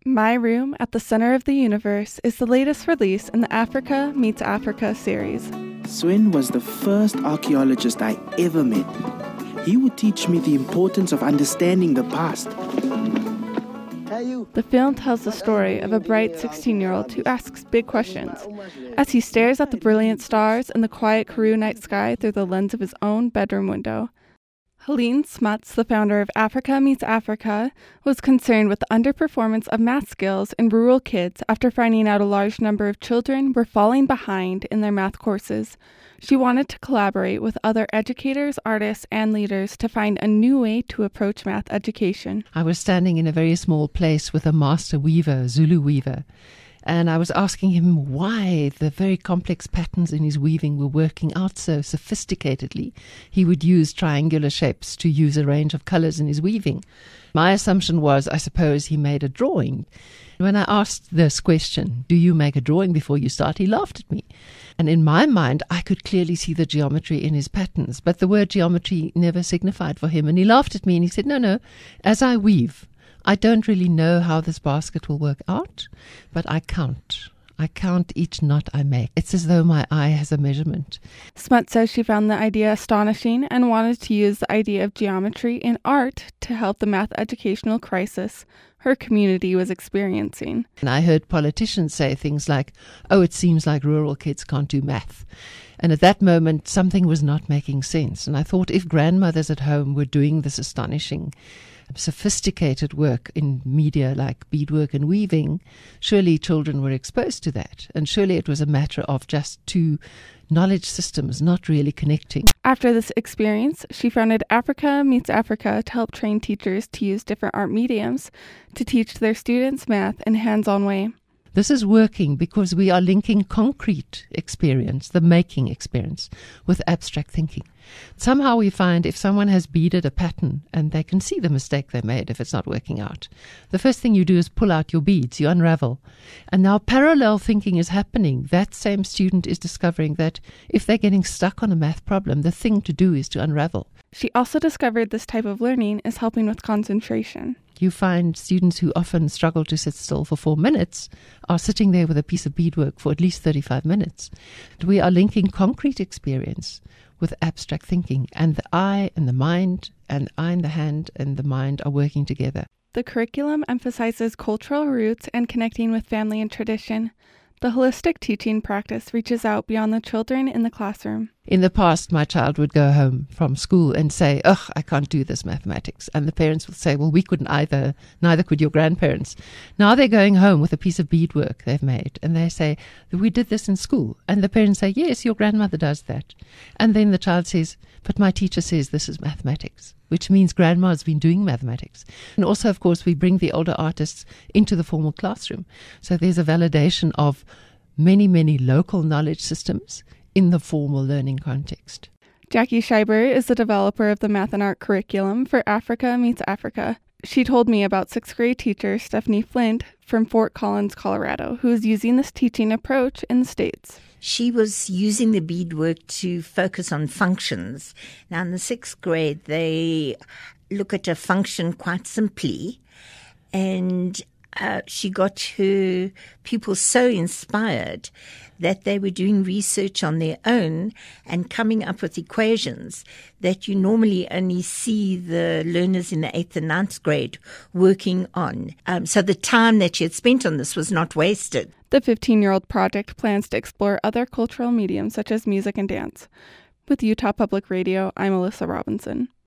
My Room at the Center of the Universe is the latest release in the Africa Meets Africa series. Swen was the first archaeologist I ever met. He would teach me the importance of understanding the past. The film tells the story of a bright 16-year-old who asks big questions as he stares at the brilliant stars in the quiet Karoo night sky through the lens of his own bedroom window. Helene Smuts, the founder of Africa Meets Africa, was concerned with the underperformance of math skills in rural kids after finding out a large number of children were falling behind in their math courses. She wanted to collaborate with other educators, artists, and leaders to find a new way to approach math education. I was standing in a very small place with a master weaver, Zulu weaver, and I was asking him why the very complex patterns in his weaving were working out so sophisticatedly. He would use triangular shapes to use a range of colors in his weaving. My assumption was, I suppose, he made a drawing. When I asked this question, do you make a drawing before you start, he laughed at me. And in my mind, I could clearly see the geometry in his patterns, but the word geometry never signified for him. And he laughed at me and he said, no, as I weave, I don't really know how this basket will work out, but I count. I count each knot I make. It's as though my eye has a measurement. Smuts says she found the idea astonishing and wanted to use the idea of geometry in art to help the math educational crisis her community was experiencing. And I heard politicians say things like, oh, it seems like rural kids can't do math. And at that moment, something was not making sense. And I thought if grandmothers at home were doing this astonishing, sophisticated work in media like beadwork and weaving, surely children were exposed to that. And surely it was a matter of just two knowledge systems not really connecting. After this experience, she founded Africa Meets Africa to help train teachers to use different art mediums to teach their students math in a hands-on way. This is working because we are linking concrete experience, the making experience, with abstract thinking. Somehow we find if someone has beaded a pattern and they can see the mistake they made if it's not working out, the first thing you do is pull out your beads, you unravel. And now parallel thinking is happening. That same student is discovering that if they're getting stuck on a math problem, the thing to do is to unravel. She also discovered this type of learning is helping with concentration. You find students who often struggle to sit still for 4 minutes are sitting there with a piece of beadwork for at least 35 minutes. We are linking concrete experience with abstract thinking, and the eye and the mind, and eye and the hand and the mind are working together. The curriculum emphasizes cultural roots and connecting with family and tradition. The holistic teaching practice reaches out beyond the children in the classroom. In the past, my child would go home from school and say, ugh, I can't do this mathematics. And the parents would say, well, we couldn't either. Neither could your grandparents. Now they're going home with a piece of beadwork they've made. And they say, we did this in school. And the parents say, yes, your grandmother does that. And then the child says, but my teacher says this is mathematics, which means grandma has been doing mathematics. And also, of course, we bring the older artists into the formal classroom. So there's a validation of many, many local knowledge systems in the formal learning context. Jackie Scheiber is the developer of the math and art curriculum for Africa Meets Africa. She told me about 6th grade teacher Stephanie Flint from Fort Collins, Colorado, who is using this teaching approach in the States. She was using the beadwork to focus on functions. Now, in the 6th grade, they look at a function quite simply, and she got her pupils so inspired that they were doing research on their own and coming up with equations that you normally only see the learners in the 8th and 9th grade working on. So the time that she had spent on this was not wasted. The 15-year-old project plans to explore other cultural mediums such as music and dance. With Utah Public Radio, I'm Alyssa Robinson.